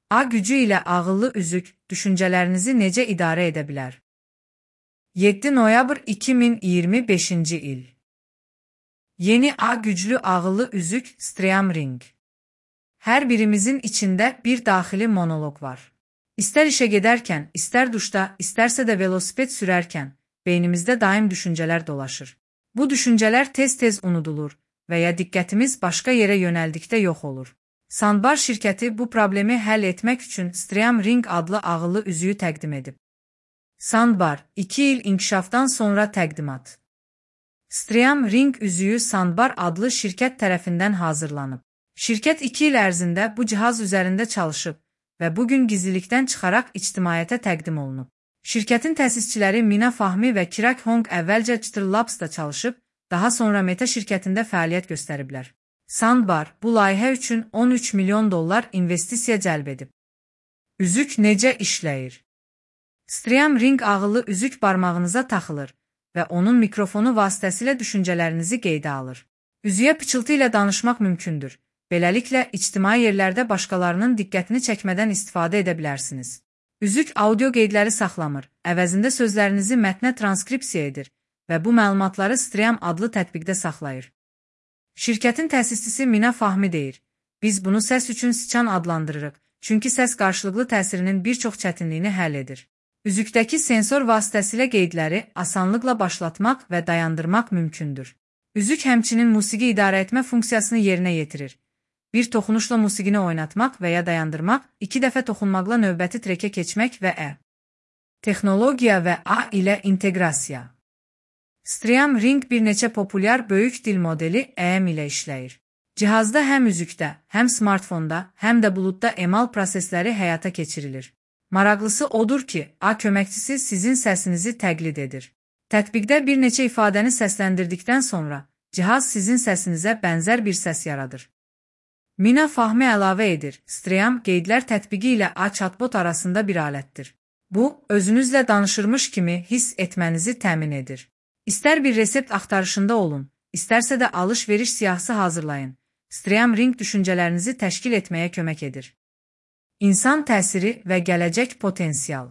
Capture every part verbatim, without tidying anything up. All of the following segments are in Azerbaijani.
A gücü ilə ağıllı üzük düşüncələrinizi necə idarə edə bilər? yeddi noyabr iki min iyirmi beşinci il. Yeni A güclü ağıllı üzük Stream Ring. Hər birimizin içində bir daxili monoloq var. İstər işə gedərkən, istər duşda, istərsə də velosiped sürərkən, beynimizdə daim düşüncələr dolaşır. Bu düşüncələr tez-tez unudulur və ya diqqətimiz başqa yerə yönəldikdə yox olur. Sandbar şirkəti bu problemi həll etmək üçün Stream Ring adlı ağıllı üzüyü təqdim edib. Sandbar, iki il inkişafdan sonra təqdimat. Stream Ring üzüyü Sandbar adlı şirkət tərəfindən hazırlanıb. Şirkət iki il ərzində bu cihaz üzərində çalışıb və bugün gizlilikdən çıxaraq ictimaiyyətə təqdim olunub. Şirkətin təsisçiləri Mina Fahmi və Kirak Hong əvvəlcə Chitter Labs-da çalışıb, daha sonra Meta şirkətində fəaliyyət göstəriblər. Sandbar bu layihə üçün on üç milyon dollar investisiya cəlb edib. Üzük necə işləyir? Stream Ring ağıllı üzük barmağınıza taxılır və onun mikrofonu vasitəsilə düşüncələrinizi qeydə alır. Üzüyə pıçıltı ilə danışmaq mümkündür. Beləliklə, ictimai yerlərdə başqalarının diqqətini çəkmədən istifadə edə bilərsiniz. Üzük audio qeydləri saxlamır, əvəzində sözlərinizi mətnə transkripsiya edir və bu məlumatları Stream adlı tətbiqdə saxlayır. Şirkətin təsisçisi Mina Fahmi deyir, biz bunu səs üçün siçan adlandırırıq, çünki səs qarşılıqlı təsirinin bir çox çətinliyini həll edir. Üzükdəki sensor vasitəsilə qeydləri asanlıqla başlatmaq və dayandırmaq mümkündür. Üzük həmçinin musiqi idarə etmə funksiyasını yerinə yetirir. Bir toxunuşla musiqini oynatmaq və ya dayandırmaq, iki dəfə toxunmaqla növbəti trekə keçmək və ə. Texnologiya və A ilə inteqrasiya. Stream Ring bir neçə populyar böyük dil modeli E M ilə işləyir. Cihazda həm üzükdə, həm smartfonda, həm də buludda emal prosesləri həyata keçirilir. Maraqlısı odur ki, A köməkçisi sizin səsinizi təqlid edir. Tətbiqdə bir neçə ifadəni səsləndirdikdən sonra, cihaz sizin səsinizə bənzər bir səs yaradır. Mina Fahmi əlavə edir, Stream qeydlər tətbiqi ilə A chatbot arasında bir alətdir. Bu, özünüzlə danışırmış kimi hiss etmənizi təmin edir. İstər bir resept axtarışında olun, istərsə də alış-veriş siyahısı hazırlayın. Stream Ring düşüncələrinizi təşkil etməyə kömək edir. İnsan təsiri və gələcək potensial.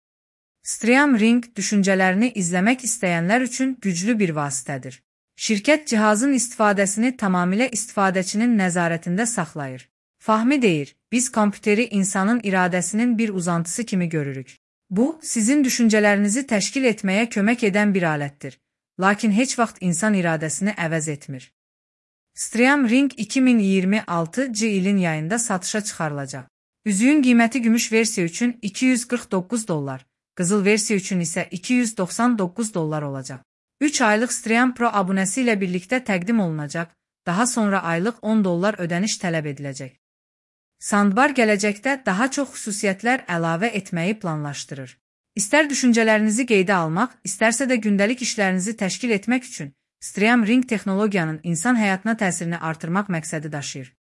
Stream Ring düşüncələrini izləmək istəyənlər üçün güclü bir vasitədir. Şirkət cihazın istifadəsini tamamilə istifadəçinin nəzarətində saxlayır. Fahmi deyir, biz kompüteri insanın iradəsinin bir uzantısı kimi görürük. Bu, sizin düşüncələrinizi təşkil etməyə kömək edən bir alətdir. Lakin heç vaxt insan iradəsini əvəz etmir. Stream Ring iki min iyirmi altıncı ilin yayında satışa çıxarılacaq. Üzüyün qiyməti gümüş versiya üçün iki yüz qırx doqquz dollar, qızıl versiya üçün isə iki yüz doxsan doqquz dollar olacaq. üç aylıq Stream Pro abunəsi ilə birlikdə təqdim olunacaq, daha sonra aylıq on dollar ödəniş tələb ediləcək. Sandbar gələcəkdə daha çox xüsusiyyətlər əlavə etməyi planlaşdırır. İstər düşüncələrinizi qeydə almaq, istərsə də gündəlik işlərinizi təşkil etmək üçün Stream Ring texnologiyanın insan həyatına təsirini artırmaq məqsədi daşıyır.